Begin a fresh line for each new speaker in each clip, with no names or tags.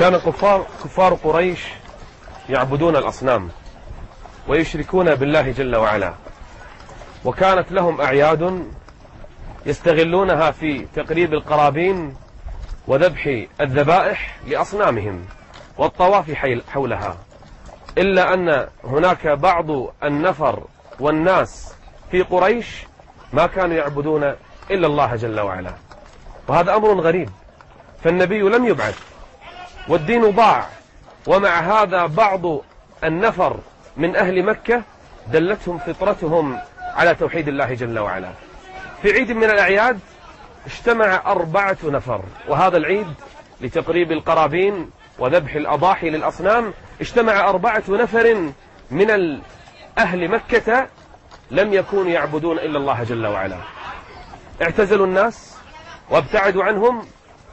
كان كفار قريش يعبدون الأصنام ويشركون بالله جل وعلا، وكانت لهم أعياد يستغلونها في تقريب القرابين وذبح الذبائح لأصنامهم والطواف حولها، إلا أن هناك بعض النفر والناس في قريش ما كانوا يعبدون إلا الله جل وعلا، وهذا أمر غريب، فالنبي لم يبعث والدين ضاع، ومع هذا بعض النفر من أهل مكة دلتهم فطرتهم على توحيد الله جل وعلا. في عيد من الأعياد اجتمع 4 نفر، وهذا العيد لتقريب القرابين وذبح الأضاحي للأصنام، اجتمع 4 نفر من أهل مكة لم يكونوا يعبدون إلا الله جل وعلا، اعتزلوا الناس وابتعدوا عنهم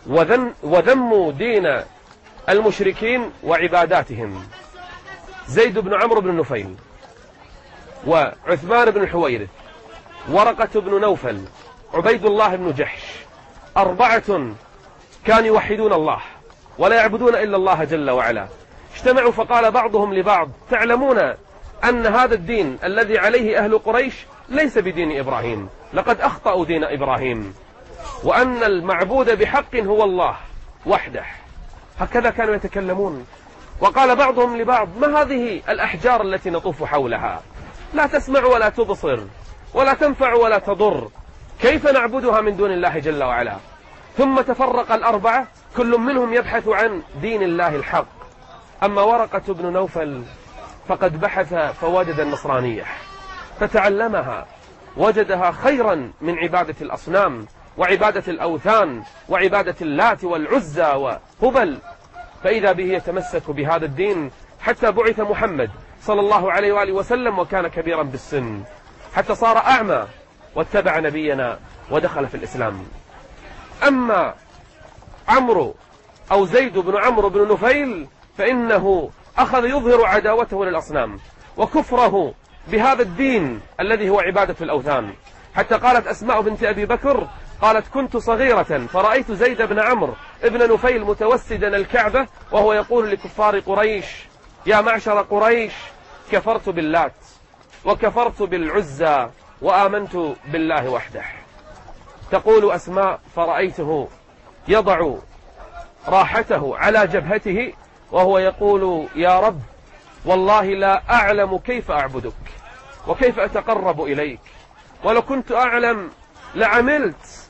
وذموا دين المشركين وعباداتهم. زيد بن عمرو بن نفيل، وعثمان بن الحويرث، ورقة بن نوفل، عبيد الله بن جحش، 4 كانوا يوحدون الله ولا يعبدون إلا الله جل وعلا. اجتمعوا فقال بعضهم لبعض: تعلمون أن هذا الدين الذي عليه أهل قريش ليس بدين إبراهيم، لقد أخطأوا دين إبراهيم، وأن المعبود بحق هو الله وحده. هكذا كانوا يتكلمون. وقال بعضهم لبعض: ما هذه الأحجار التي نطوف حولها؟ لا تسمع ولا تبصر ولا تنفع ولا تضر، كيف نعبدها من دون الله جل وعلا؟ ثم تفرق 4 كل منهم يبحث عن دين الله الحق. أما ورقة بن نوفل فقد بحث فوجد النصرانية فتعلمها، وجدها خيرا من عبادة الأصنام وعبادة الأوثان وعبادة اللات والعزى وهبل، فإذا به يتمسك بهذا الدين حتى بعث محمد صلى الله عليه وآله وسلم، وكان كبيرا بالسن حتى صار أعمى واتبع نبينا ودخل في الإسلام. أما عمرو أو زيد بن عمرو بن نفيل فإنه أخذ يظهر عداوته للأصنام وكفره بهذا الدين الذي هو عبادة الأوثان، حتى قالت أسماء بنت أبي بكر قالت: كنت صغيرة فرأيت زيد بن عمرو ابن نفيل متوسدا الكعبة وهو يقول لكفار قريش: يا معشر قريش، كفرت باللات وكفرت بالعزى وآمنت بالله وحده. تقول أسماء: فرأيته يضع راحته على جبهته وهو يقول: يا رب، والله لا أعلم كيف أعبدك وكيف أتقرب إليك، ولو كنت أعلم لعملت،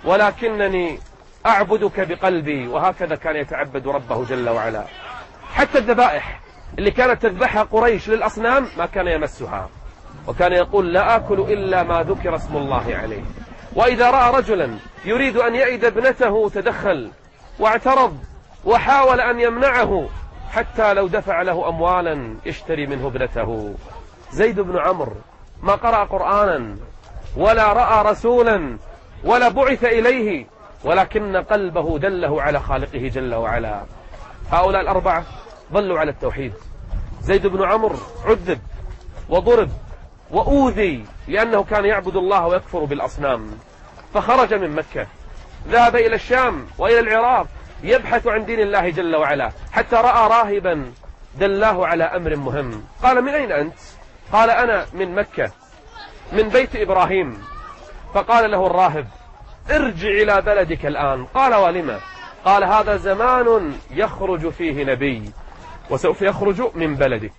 ولكنني أعبدك بقلبي. وهكذا كان يتعبد ربه جل وعلا. حتى الذبائح اللي كانت تذبحها قريش للأصنام ما كان يمسها، وكان يقول: لا آكل إلا ما ذكر اسم الله عليه. وإذا رأى رجلا يريد أن يعد ابنته تدخل واعترض وحاول أن يمنعه حتى لو دفع له أموالا يشتري منه ابنته. زيد بن عمرو ما قرأ قرآنا ولا رأى رسولا ولا بعث إليه، ولكن قلبه دله على خالقه جل وعلا. هؤلاء 4 ظلوا على التوحيد. زيد بن عمرو عذب وضرب وأوذي لأنه كان يعبد الله ويكفر بالأصنام، فخرج من مكة، ذهب إلى الشام وإلى العراق يبحث عن دين الله جل وعلا، حتى رأى راهبا دلاه على أمر مهم. قال: من أين أنت؟ قال: أنا من مكة، من بيت إبراهيم. فقال له الراهب: ارجع إلى بلدك الآن. قال: ولما؟ قال: هذا زمان يخرج فيه نبي وسوف يخرج من بلدك.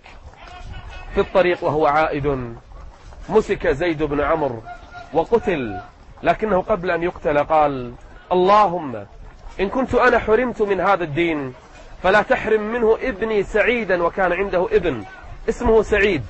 في الطريق وهو عائد مسك زيد بن عمرو وقتل، لكنه قبل أن يقتل قال: اللهم إن كنت أنا حرمت من هذا الدين فلا تحرم منه ابني سعيدا. وكان عنده ابن اسمه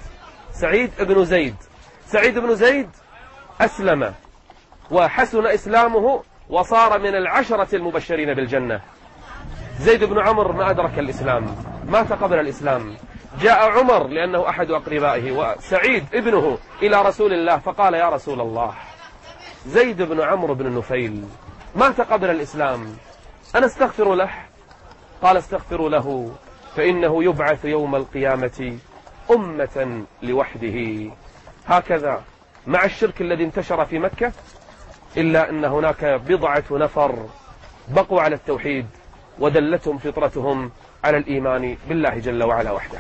سعيد ابن زيد. سعيد بن زيد أسلم وحسن إسلامه وصار من 10 المبشرين بالجنة. زيد بن عمرو ما أدرك الإسلام، مات قبل الإسلام. جاء عمر لأنه أحد أقربائه وسعيد ابنه إلى رسول الله فقال: يا رسول الله، زيد بن عمرو بن نفيل مات قبل الإسلام، أنا استغفر له؟ قال: استغفروا له فإنه يبعث يوم القيامة أمة لوحده. هكذا مع الشرك الذي انتشر في مكة، إلا أن هناك 1 نفر بقوا على التوحيد ودلتهم فطرتهم على الإيمان بالله جل وعلا وحده.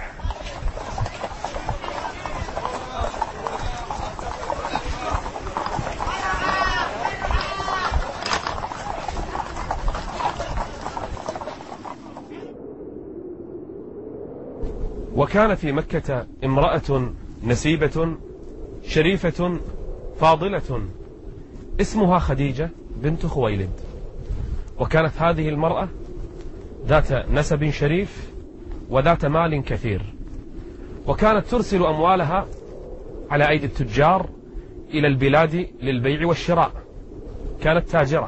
وكان في مكة امرأة نسيبة شريفة فاضلة اسمها خديجة بنت خويلد، وكانت هذه المرأة ذات نسب شريف وذات مال كثير، وكانت ترسل أموالها على أيدي التجار إلى البلاد للبيع والشراء، كانت تاجرة.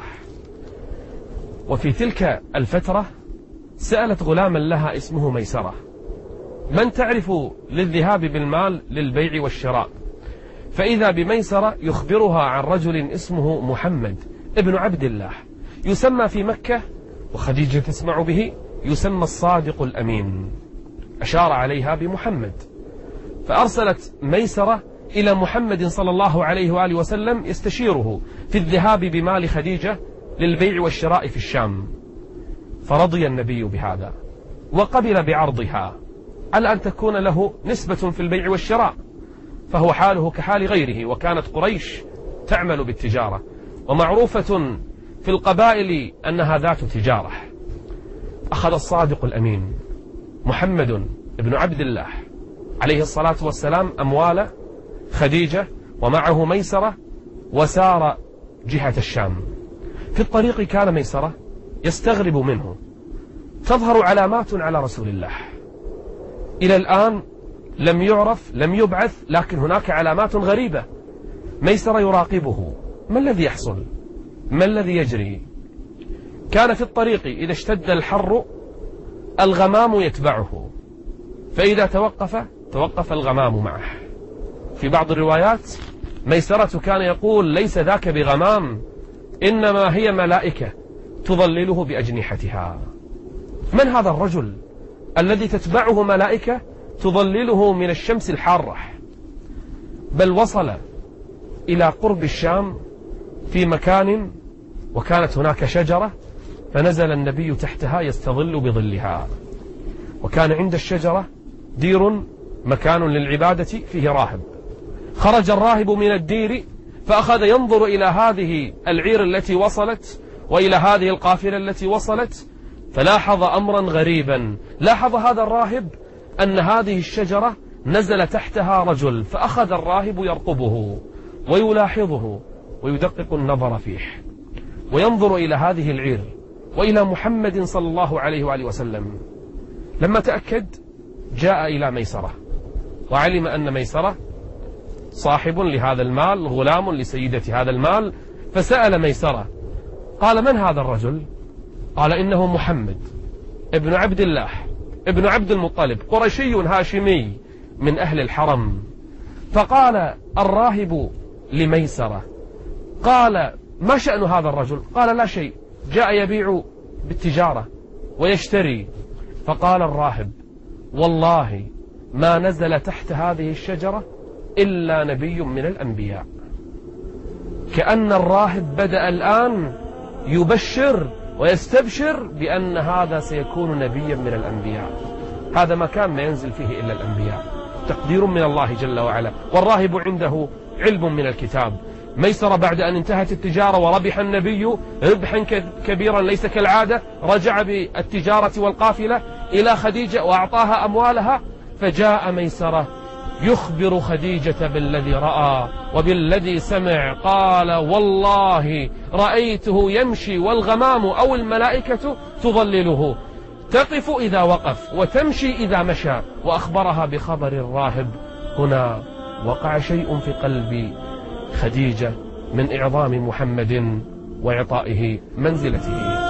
وفي تلك الفترة سألت غلاما لها اسمه ميسرة: من تعرف للذهاب بالمال للبيع والشراء؟ فإذا بميسرة يخبرها عن رجل اسمه محمد ابن عبد الله يسمى في مكة، وخديجة تسمع به، يسمى الصادق الأمين. أشار عليها بمحمد، فأرسلت ميسرة إلى محمد صلى الله عليه وآله وسلم يستشيره في الذهاب بمال خديجة للبيع والشراء في الشام، فرضي النبي بهذا وقبل بعرضها على أن تكون له نسبة في البيع والشراء، فهو حاله كحال غيره، وكانت قريش تعمل بالتجارة ومعروفة في القبائل أنها ذات تجارة. أخذ الصادق الأمين محمد بن عبد الله عليه الصلاة والسلام أموال خديجة ومعه ميسرة، وسار جهة الشام. في الطريق كان ميسرة يستغرب منه، تظهر علامات على رسول الله إلى الآن لم يعرف، لم يبعث، لكن هناك علامات غريبة. ميسرة يراقبه، ما الذي يحصل؟ ما الذي يجري؟ كان في الطريق إذا اشتد الحر الغمام يتبعه، فإذا توقف الغمام معه. في بعض الروايات ميسرة كان يقول: ليس ذاك بغمام، إنما هي ملائكة تظلله بأجنحتها. من هذا الرجل الذي تتبعه ملائكة تظلله من الشمس الحارة؟ بل وصل إلى قرب الشام في مكان وكانت هناك شجرة، فنزل النبي تحتها يستظل بظلها. وكان عند الشجرة دير مكان للعبادة فيه راهب. خرج الراهب من الدير فأخذ ينظر إلى هذه العير التي وصلت وإلى هذه القافلة التي وصلت، فلاحظ أمرا غريبا. لاحظ هذا الراهب أن هذه الشجرة نزل تحتها رجل، فأخذ الراهب يرقبه ويلاحظه ويدقق النظر فيه وينظر إلى هذه العير وإلى محمد صلى الله عليه وآله وسلم. لما تأكد جاء إلى ميسرة وعلم أن ميسرة صاحب لهذا المال، غلام لسيدة هذا المال، فسأل ميسرة قال: من هذا الرجل؟ قال: إنه محمد ابن عبد الله ابن عبد المطلب، قرشي هاشمي من أهل الحرم. فقال الراهب لميسرة: قال: ما شأن هذا الرجل؟ قال: لا شيء، جاء يبيع بالتجارة ويشتري. فقال الراهب: والله ما نزل تحت هذه الشجرة إلا نبي من الأنبياء. كأن الراهب بدأ الآن يبشر ويستبشر بأن هذا سيكون نبيا من الأنبياء. هذا مكان ما ينزل فيه إلا الأنبياء، تقدير من الله جل وعلا، والراهب عنده علم من الكتاب. ميسرة بعد أن انتهت التجارة وربح النبي ربحا كبيرا ليس كالعادة، رجع بالتجارة والقافلة إلى خديجة وأعطاها أموالها. فجاء ميسرة يخبر خديجة بالذي رأى وبالذي سمع. قال: والله رأيته يمشي والغمام أو الملائكة تظلله، تقف إذا وقف وتمشي إذا مشى. وأخبرها بخبر الراهب. هنا وقع شيء في قلب خديجة من إعظام محمد وإعطائه منزلته.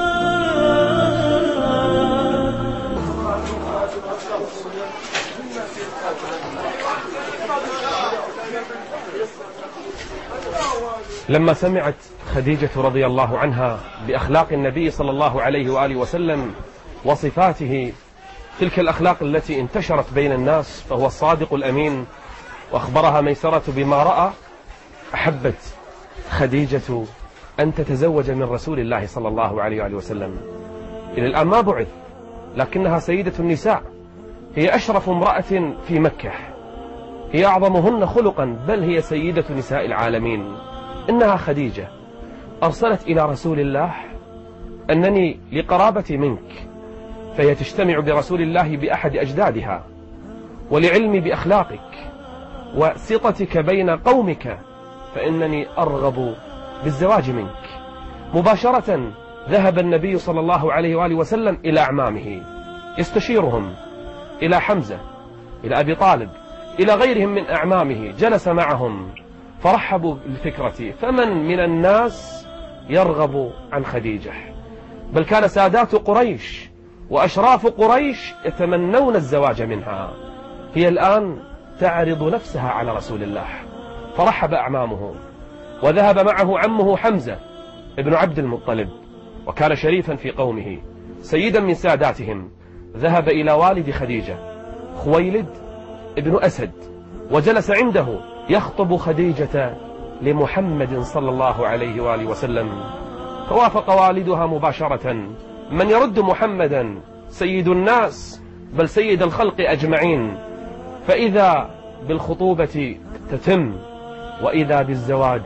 لما سمعت خديجة رضي الله عنها بأخلاق النبي صلى الله عليه وآله وسلم وصفاته، تلك الأخلاق التي انتشرت بين الناس، فهو الصادق الأمين، وأخبرها ميسرة بما رأى، أحبت خديجة أن تتزوج من رسول الله صلى الله عليه وآله وسلم. إلى الآن ما بعث، لكنها سيدة النساء، هي أشرف امرأة في مكة، هي أعظمهن خلقا، بل هي سيدة نساء العالمين. إنها خديجة أرسلت إلى رسول الله أنني لقرابتي منك، فهي تجتمع برسول الله بأحد أجدادها، ولعلمي بأخلاقك وسطتك بين قومك، فإنني أرغب بالزواج منك. مباشرة ذهب النبي صلى الله عليه وآله وسلم إلى أعمامه يستشيرهم، إلى حمزة، إلى أبي طالب، إلى غيرهم من أعمامه، جلس معهم فرحبوا بالفكرة. فمن من الناس يرغب عن خديجة؟ بل كان سادات قريش وأشراف قريش يتمنون الزواج منها. هي الآن تعرض نفسها على رسول الله، فرحب أعمامه، وذهب معه عمه حمزة ابن عبد المطلب، وكان شريفا في قومه سيدا من ساداتهم. ذهب إلى والد خديجة خويلد ابن أسد، وجلس عنده يخطب خديجة لمحمد صلى الله عليه وآله وسلم. فوافق والدها مباشرة: من يرد محمدا سيد الناس، بل سيد الخلق أجمعين. فإذا بالخطوبة تتم، وإذا بالزواج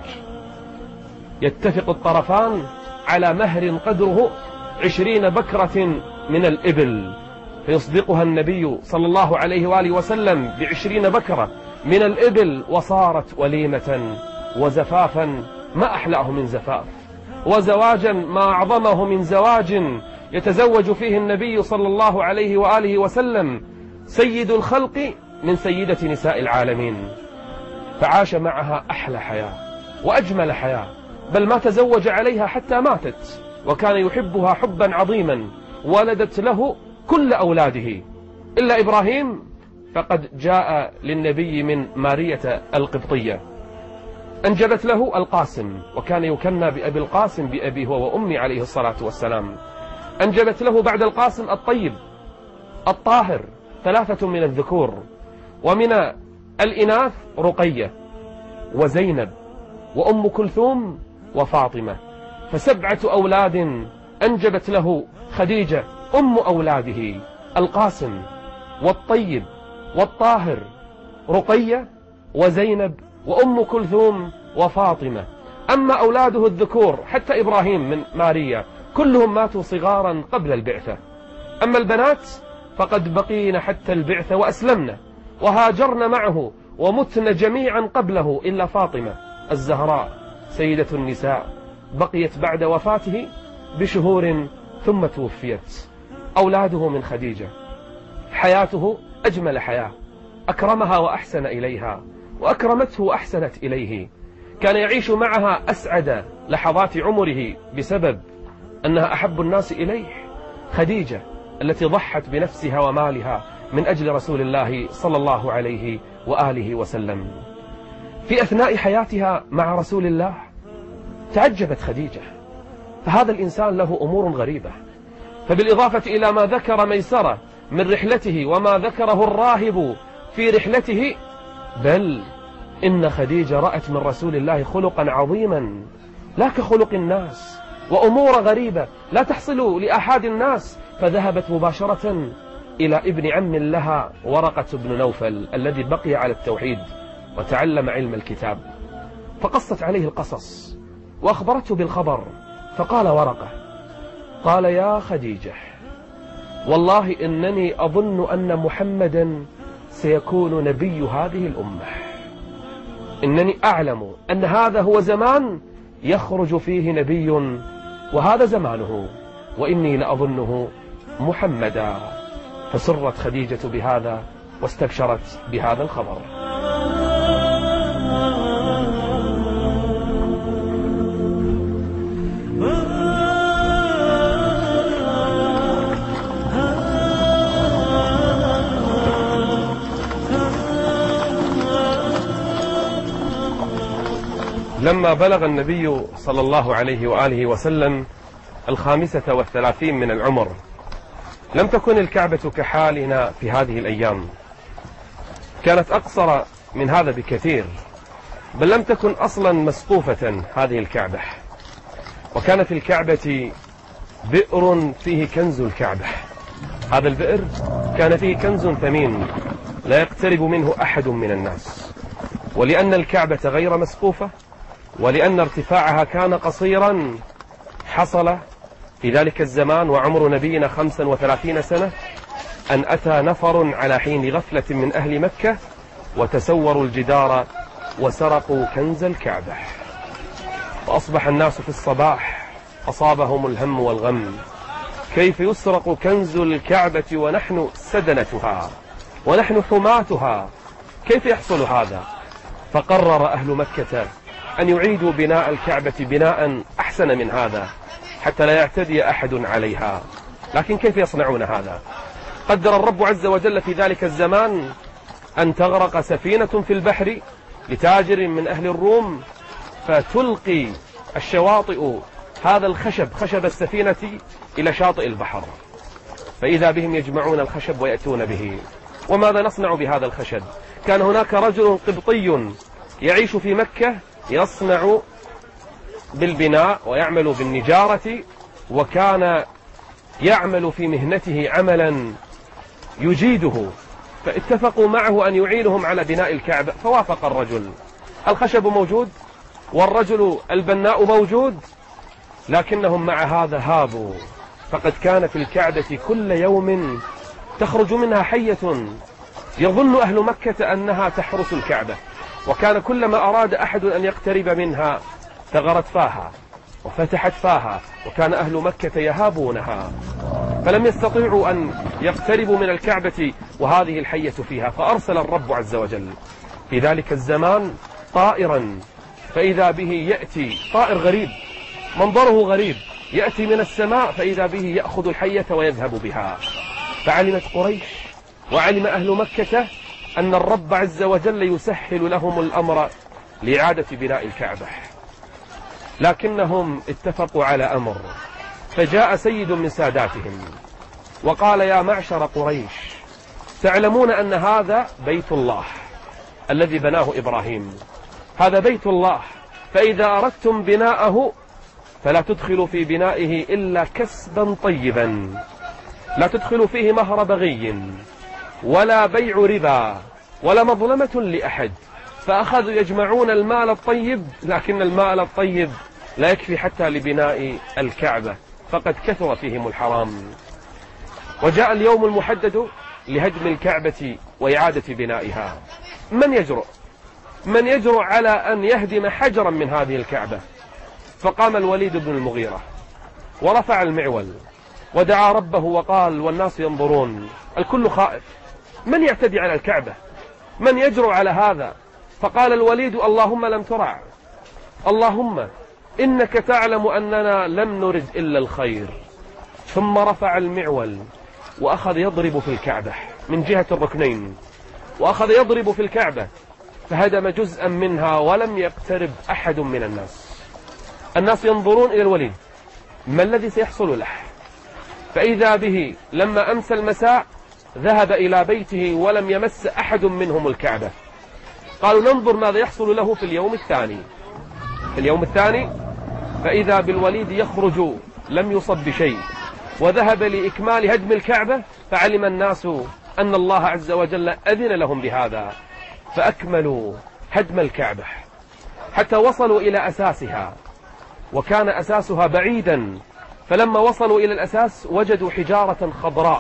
يتفق الطرفان على مهر قدره 20 بكرة من الإبل، فيصدقها النبي صلى الله عليه وآله وسلم ب20 بكرة من الإبل، وصارت وليمة وزفافا ما أحلاه من زفاف، وزواجا ما أعظمه من زواج يتزوج فيه النبي صلى الله عليه وآله وسلم سيد الخلق من سيدة نساء العالمين. فعاش معها أحلى حياة وأجمل حياة، بل ما تزوج عليها حتى ماتت، وكان يحبها حبا عظيما. ولدت له كل أولاده إلا إبراهيم، فقد جاء للنبي من مارية القبطية، أنجبت له القاسم، وكان يكنى بأبي القاسم بأبي هو وأمي عليه الصلاة والسلام. أنجبت له بعد القاسم الطيب الطاهر 3 من الذكور، ومن الإناث رقية وزينب وأم كلثوم وفاطمة، ف7 أولاد أنجبت له خديجة أم أولاده: القاسم والطيب والطاهر، رقية وزينب وأم كلثوم وفاطمة. أما أولاده الذكور حتى إبراهيم من ماريا كلهم ماتوا صغارا قبل البعثة. أما البنات فقد بقين حتى البعثة وأسلمنا وهاجرن معه ومتن جميعا قبله، إلا فاطمة الزهراء سيدة النساء بقيت بعد وفاته بشهور ثم توفيت. أولاده من خديجة، حياته أجمل حياة، أكرمها وأحسن إليها، وأكرمته وأحسنت إليه. كان يعيش معها أسعد لحظات عمره بسبب أنها أحب الناس إليه، خديجة التي ضحت بنفسها ومالها من أجل رسول الله صلى الله عليه وآله وسلم. في أثناء حياتها مع رسول الله تعجبت خديجة، فهذا الإنسان له أمور غريبة. فبالإضافة إلى ما ذكر ميسرة من رحلته وما ذكره الراهب في رحلته، بل إن خديجة رأت من رسول الله خلقا عظيما لا كخلق الناس، وأمور غريبة لا تحصل لأحد الناس. فذهبت مباشرة إلى ابن عم لها ورقة بن نوفل الذي بقي على التوحيد وتعلم علم الكتاب، فقصت عليه القصص وأخبرته بالخبر. فقال ورقة: قال يا خديجة، والله إنني أظن أن محمدا سيكون نبي هذه الأمة، إنني أعلم أن هذا هو زمان يخرج فيه نبي وهذا زمانه، وإني لأظنه محمدا. فسرت خديجة بهذا واستبشرت بهذا الخبر. لما بلغ النبي صلى الله عليه وآله وسلم 35 من العمر، لم تكن الكعبة كحالنا في هذه الأيام، كانت أقصر من هذا بكثير، بل لم تكن أصلا مسقوفة هذه الكعبة. وكان في الكعبة بئر فيه كنز الكعبة. هذا البئر كان فيه كنز ثمين لا يقترب منه أحد من الناس، ولأن الكعبة غير مسقوفة ولأن ارتفاعها كان قصيرا، حصل في ذلك الزمان وعمر نبينا 35 سنة أن أتى نفر على حين غفلة من أهل مكة وتسوروا الجدار وسرقوا كنز الكعبة، فأصبح الناس في الصباح أصابهم الهم والغم، كيف يسرق كنز الكعبة ونحن سدنتها ونحن حماتها، كيف يحصل هذا؟ فقرر أهل مكة أن يعيدوا بناء الكعبة بناء أحسن من هذا حتى لا يعتدي أحد عليها. لكن كيف يصنعون هذا؟ قدر الرب عز وجل في ذلك الزمان أن تغرق سفينة في البحر لتاجر من أهل الروم، فتلقي الشواطئ هذا الخشب، خشب السفينة، إلى شاطئ البحر، فإذا بهم يجمعون الخشب ويأتون به. وماذا نصنع بهذا الخشب؟ كان هناك رجل قبطي يعيش في مكة يصنع بالبناء ويعمل بالنجارة، وكان يعمل في مهنته عملا يجيده، فاتفقوا معه أن يعينهم على بناء الكعبة، فوافق الرجل. الخشب موجود والرجل البناء موجود، لكنهم مع هذا هابوا، فقد كان في الكعبة كل يوم تخرج منها حية يظن أهل مكة أنها تحرس الكعبة، وكان كلما أراد أحد أن يقترب منها ثغرت فاها وفتحت فاها، وكان أهل مكة يهابونها، فلم يستطيعوا أن يقتربوا من الكعبة وهذه الحية فيها. فأرسل الرب عز وجل في ذلك الزمان طائرا، فإذا به يأتي طائر غريب منظره غريب، يأتي من السماء، فإذا به يأخذ الحية ويذهب بها. فعلمت قريش وعلم أهل مكة أن الرب عز وجل يسهل لهم الأمر لإعادة بناء الكعبة، لكنهم اتفقوا على أمر. فجاء سيد من ساداتهم وقال: يا معشر قريش، تعلمون أن هذا بيت الله الذي بناه إبراهيم، هذا بيت الله، فإذا أردتم بناءه فلا تدخلوا في بنائه إلا كسبا طيبا، لا تدخلوا فيه مهر بغي ولا بيع ربا ولا مظلمة لأحد. فأخذوا يجمعون المال الطيب، لكن المال الطيب لا يكفي حتى لبناء الكعبة، فقد كثر فيهم الحرام. وجاء اليوم المحدد لهدم الكعبة وإعادة بنائها. من يجرؤ على أن يهدم حجرا من هذه الكعبة؟ فقام الوليد بن المغيرة ورفع المعول ودعا ربه وقال والناس ينظرون، الكل خائف، من يعتدي على الكعبة؟ من يجرؤ على هذا؟ فقال الوليد: اللهم لم ترع، اللهم إنك تعلم أننا لم نرد إلا الخير. ثم رفع المعول وأخذ يضرب في الكعبة من جهة الركنين، وأخذ يضرب في الكعبة، فهدم جزءا منها ولم يقترب أحد من الناس. الناس ينظرون إلى الوليد ما الذي سيحصل له، فإذا به لما أمسى المساء ذهب إلى بيته ولم يمس أحد منهم الكعبة. قالوا ننظر ماذا يحصل له في اليوم الثاني. في اليوم الثاني فإذا بالوليد يخرج لم يصب بشيء، وذهب لإكمال هدم الكعبة، فعلم الناس أن الله عز وجل أذن لهم بهذا، فأكملوا هدم الكعبة حتى وصلوا إلى أساسها، وكان أساسها بعيدا، فلما وصلوا إلى الأساس وجدوا حجارة خضراء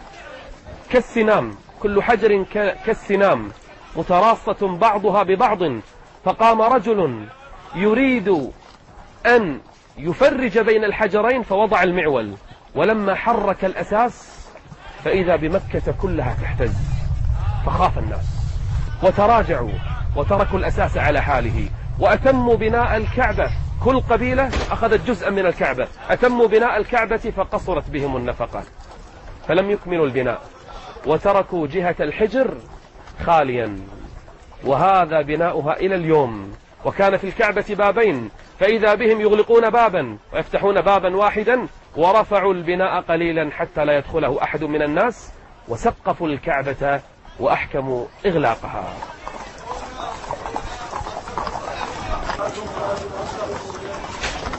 كالسنام، كل حجر كالسنام متراصة بعضها ببعض. فقام رجل يريد أن يفرج بين الحجرين فوضع المعول، ولما حرك الأساس فإذا بمكة كلها تهتز، فخاف الناس وتراجعوا وتركوا الأساس على حاله وأتموا بناء الكعبة. كل قبيلة أخذت جزءا من الكعبة، أتموا بناء الكعبة فقصرت بهم النفقة، فلم يكملوا البناء وتركوا جهة الحجر خاليا، وهذا بناؤها إلى اليوم. وكان في الكعبة بابين، فإذا بهم يغلقون بابا ويفتحون بابا واحدا، ورفعوا البناء قليلا حتى لا يدخله أحد من الناس، وسقفوا الكعبة وأحكموا إغلاقها.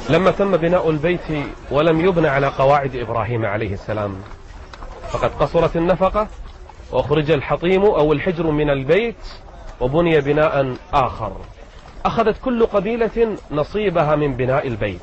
لما تم بناء البيت ولم يبنى على قواعد إبراهيم عليه السلام، فقد قصرت النفقة وأخرج الحطيم أو الحجر من البيت وبني بناء آخر، أخذت كل قبيلة نصيبها من بناء البيت.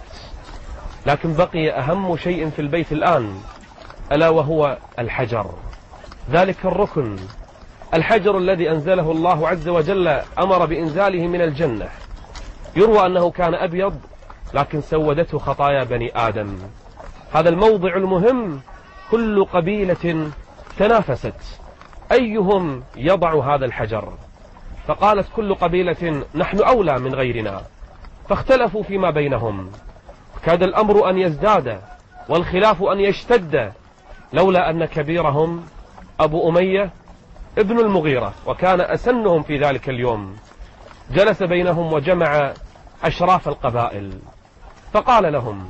لكن بقي أهم شيء في البيت الآن، ألا وهو الحجر، ذلك الركن، الحجر الذي أنزله الله عز وجل، أمر بإنزاله من الجنة. يروى أنه كان أبيض لكن سودته خطايا بني آدم. هذا الموضع المهم، كل قبيلة تنافست أيهم يضع هذا الحجر، فقالت كل قبيلة نحن أولى من غيرنا، فاختلفوا فيما بينهم، كاد الأمر أن يزداد والخلاف أن يشتد، لولا أن كبيرهم أبو أمية ابن المغيرة، وكان أسنهم في ذلك اليوم، جلس بينهم وجمع أشراف القبائل، فقال لهم: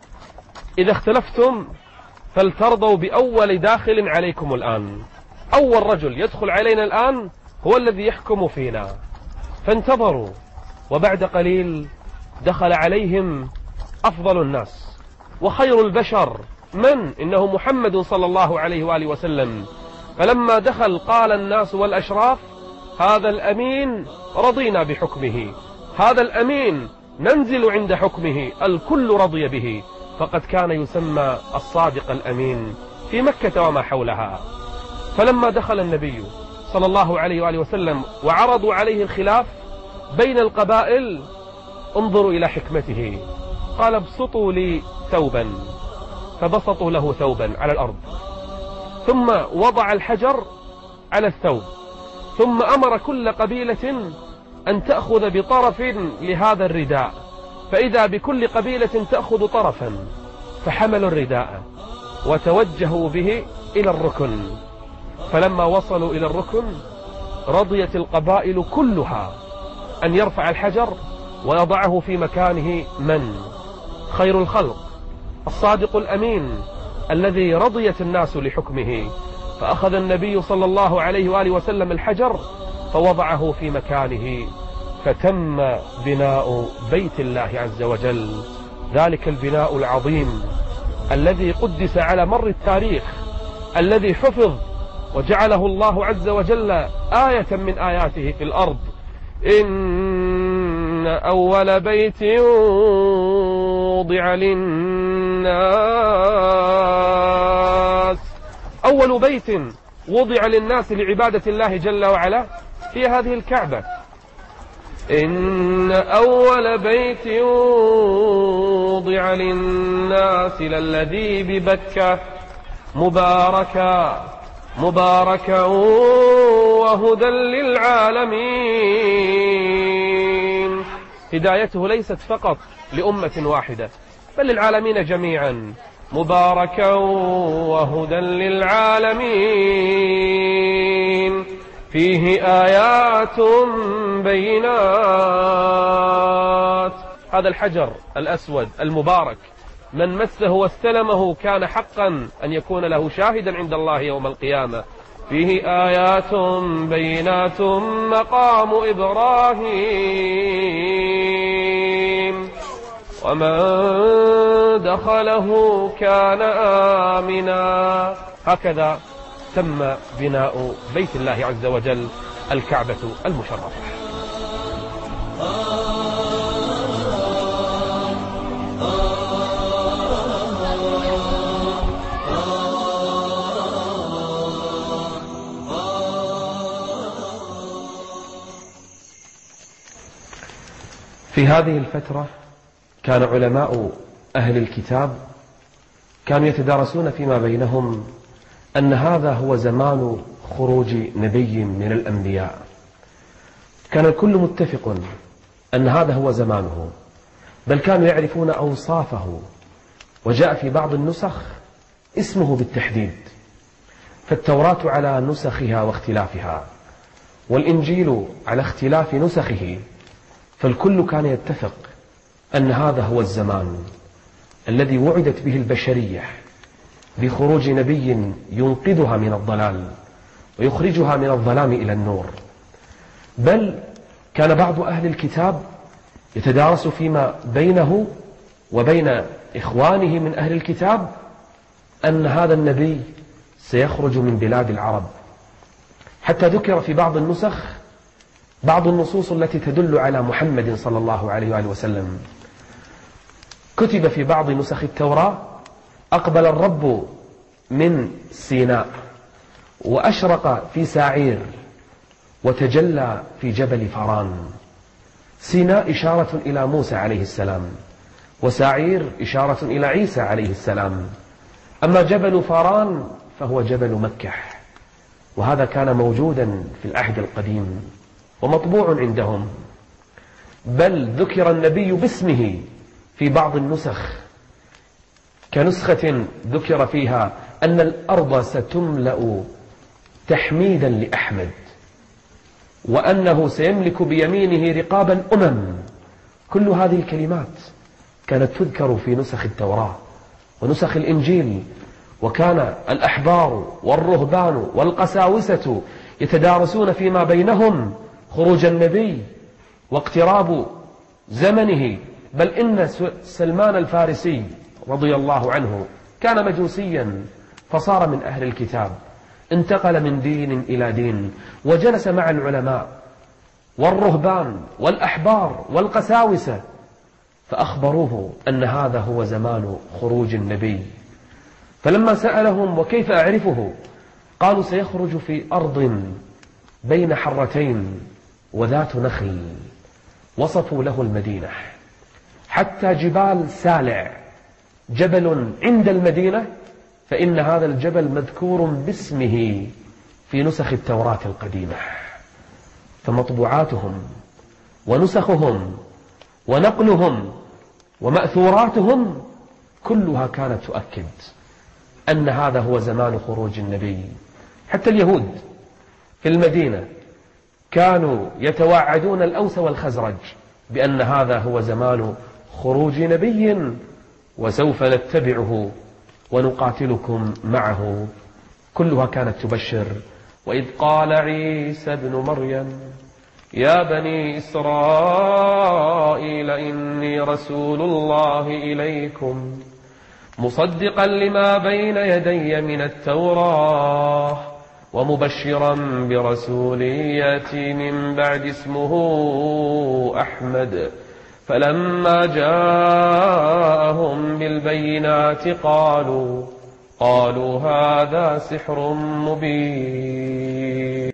إذا اختلفتم فلترضوا بأول داخل عليكم الآن، أول رجل يدخل علينا الآن هو الذي يحكم فينا. فانتظروا، وبعد قليل دخل عليهم أفضل الناس وخير البشر، من؟ إنه محمد صلى الله عليه وآله وسلم. فلما دخل قال الناس والأشراف: هذا الأمين رضينا بحكمه، هذا الأمين ننزل عند حكمه، الكل رضي به، فقد كان يسمى الصادق الأمين في مكة وما حولها. فلما دخل النبي صلى الله عليه وآله وسلم وعرضوا عليه الخلاف بين القبائل، انظروا إلى حكمته، قال: ابسطوا لي ثوبا، فبسطوا له ثوبا على الأرض، ثم وضع الحجر على الثوب، ثم أمر كل قبيلة أن تأخذ بطرف لهذا الرداء، فإذا بكل قبيلة تأخذ طرفا، فحملوا الرداء وتوجهوا به إلى الركن. فلما وصلوا إلى الركن رضيت القبائل كلها أن يرفع الحجر ويضعه في مكانه من؟ خير الخلق، الصادق الأمين، الذي رضيت الناس لحكمه. فأخذ النبي صلى الله عليه وآله وسلم الحجر فوضعه في مكانه، فتم بناء بيت الله عز وجل، ذلك البناء العظيم الذي قدس على مر التاريخ، الذي حفظ وجعله الله عز وجل آية من آياته في الأرض. إن أول بيت وضع للناس، أول بيت وضع للناس لعبادة الله جل وعلا في هذه الكعبة. إن أول بيت وضع للناس للذي ببكة مباركا وهدى للعالمين. هدايته ليست فقط لأمة واحدة بل للعالمين جميعا، مباركا وهدى للعالمين، فيه آيات بينات. هذا الحجر الأسود المبارك من مسه واستلمه كان حقا أن يكون له شاهدا عند الله يوم القيامة. فيه آيات بينات مقام إبراهيم ومن دخله كان آمنا. هكذا تم بناء بيت الله عز وجل، الكعبة المشرفة. في هذه الفترة كان علماء أهل الكتاب كانوا يتدارسون فيما بينهم أن هذا هو زمان خروج نبي من الأنبياء. كان الكل متفق أن هذا هو زمانه، بل كانوا يعرفون أوصافه، وجاء في بعض النسخ اسمه بالتحديد، فالتوراة على نسخها واختلافها، والإنجيل على اختلاف نسخه، فالكل كان يتفق أن هذا هو الزمان الذي وعدت به البشرية بخروج نبي ينقذها من الضلال ويخرجها من الظلام إلى النور. بل كان بعض أهل الكتاب يتدارس فيما بينه وبين إخوانه من أهل الكتاب أن هذا النبي سيخرج من بلاد العرب، حتى ذكر في بعض النسخ بعض النصوص التي تدل على محمد صلى الله عليه وآله وسلم. كتب في بعض نسخ التوراة: أقبل الرب من سيناء وأشرق في ساعير وتجلى في جبل فران. سيناء إشارة إلى موسى عليه السلام، وساعير إشارة إلى عيسى عليه السلام. أما جبل فران فهو جبل مكة، وهذا كان موجودا في العهد القديم ومطبوع عندهم، بل ذكر النبي باسمه في بعض النسخ، كنسخة ذكر فيها أن الأرض ستملأ تحميدا لأحمد، وأنه سيملك بيمينه رقاب الأمم. كل هذه الكلمات كانت تذكر في نسخ التوراة ونسخ الإنجيل، وكان الأحبار والرهبان والقساوسة يتدارسون فيما بينهم خروج النبي واقتراب زمنه. بل إن سلمان الفارسي رضي الله عنه كان مجوسيا فصار من أهل الكتاب، انتقل من دين إلى دين، وجلس مع العلماء والرهبان والأحبار والقساوسة، فأخبروه أن هذا هو زمان خروج النبي. فلما سألهم: وكيف أعرفه؟ قالوا: سيخرج في أرض بين حرتين وذات نخل. وصفوا له المدينة، حتى جبال سالع، جبل عند المدينة، فإن هذا الجبل مذكور باسمه في نسخ التوراة القديمة. فمطبوعاتهم ونسخهم ونقلهم ومأثوراتهم كلها كانت تؤكد أن هذا هو زمان خروج النبي. حتى اليهود في المدينة كانوا يتواعدون الأوس والخزرج بأن هذا هو زمان خروج نبي، وسوف نتبعه ونقاتلكم معه. كلها كانت تبشر. وإذ قال عيسى ابن مريم: يا بني إسرائيل إني رسول الله إليكم مصدقا لما بين يدي من التوراة ومبشرا برسول يأتي من بعد اسمه أحمد. فلما جاءهم بالبينات قالوا هذا سحر مبين.